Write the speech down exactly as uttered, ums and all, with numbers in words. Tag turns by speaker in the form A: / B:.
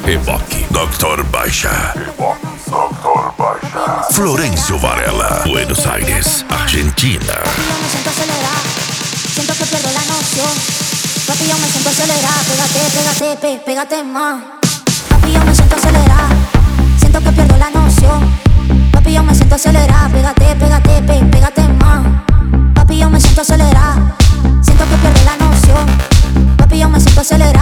A: Evoque doutor Baixa. doutor Baixa. Florencio Varela, Buenos Aires, Argentina.
B: Papi, yo me siento acelerada, siento que pierdo la noción. Papi, yo me siento acelerada, pégate, pégate, pe, pégate más. Papi, yo me siento acelerada, siento que pierdo la noción. Papi, yo me siento acelerada, pégate, pégate, pe, pégate más. Papi, yo me siento acelerada, siento que pierdo la noción. Papi, yo me siento acelerada.